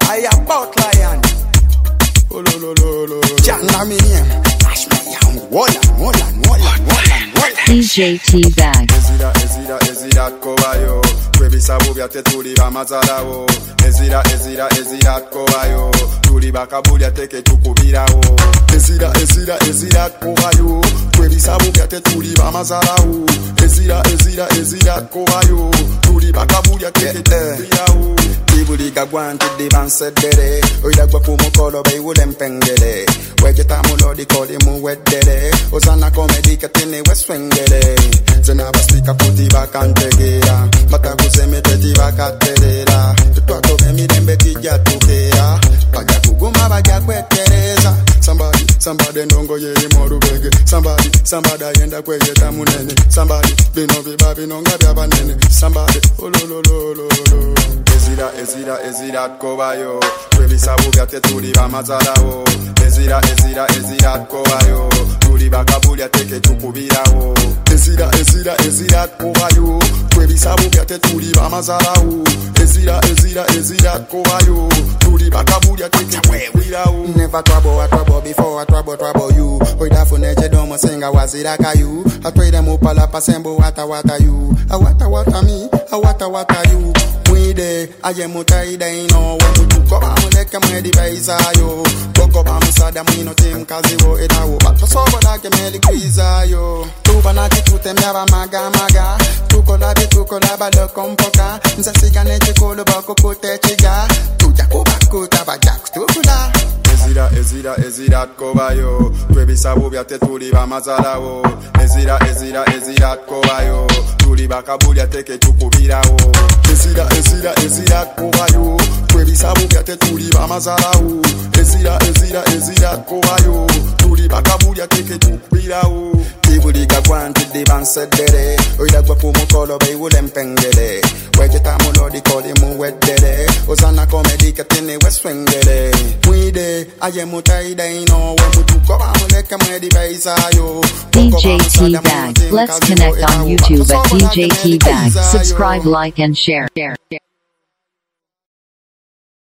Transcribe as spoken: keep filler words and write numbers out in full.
I about lion. Oh lo lo lo lo. Jana me name. Ash me young. Wallan, wallan, wallan, wallan, wallan. D J T-Bag. Ezira, ezira, ezira kowayo. Kwebisa bubyate tuli bamazalawo. Ezira, ezira, ezira kowayo. Tuli bakabulya teke tukubirawo. Ezira, ezira, ezira kowayo. Kwebisa bubyate tuli bamazalawo. Ezira, ezira, ezira kowayo. Tuli bakabulya teke tukubirawo. Ibuliga gwante dibansedere. Oyagwa kumukolo bewule mpengere. Wejeta mulodi kodi muwedere. Ozana komedi katini weswengere. Zena bastika kuti bakantegera. Bata kuseme teti bakaterera. Tutwato bemi dembe tija tukera. Baja kuguma baja kwetereza. Somebody, somebody ndongo yeri moru bege. Somebody, somebody yenda kwe yeta munene. Somebody, bino biba binonga bya banene. Somebody, oh lo lo lo lo lo. Ezira, ezira, ezira kowayo. Kwebisa bubyate tuli bamazalawo. Ezira, ezira, ezira kowayo. Tuli bakabulya teke tukubirawo. Ezira, ezira, ezira kowayo. Kwebisa bubyate tuli bamazalawo. Ezira, ezira, ezira kowayo. Tuli bakabulya teke tukubirawo. Never trouble, I trouble before I trouble, trouble you. Oida funeche domo singa wazira kayu. I pray them upala pasembo wata wata you. A wata wata me, a wata wata you. Mwide, aye mutaida ino. Wamutu koba muleke mwedi baisa yo. Koko ba musada mwino tim kazi wo edawo. Bato sobo dake meli kwiza yo. Tuba na chitute miyaba maga maga. Tuko labi tuko laba lo kompoka. Nza siga neche kolo bako kute chiga. Tuja kuba kuta ba jak tukula. Ezira, ezira, ezira kowayo. Kwebisa bubyate tuli bamazalawo. Ezira, ezira, ezira kowayo. Tuli bakabulya teke tukubirawo. Ezira, ezira, ezira kowayo. Kwebisa bubyate tuli bamazalawo. Ezira, ezira, ezira kowayo. Tuli bakabulya teke tukubirawo. Ibuliga gwante dibansedere. Oyagwa kumukolo bewule mpengere. Wejeta mulodi kodi muwedere. Ozana komedi katini weswengere. Mwide, aye mutaida ino. Wamutu koba muleke mwedi baisa yo. D J T-Bag. Let's connect on YouTube at D J T-Bag. Subscribe, like and share.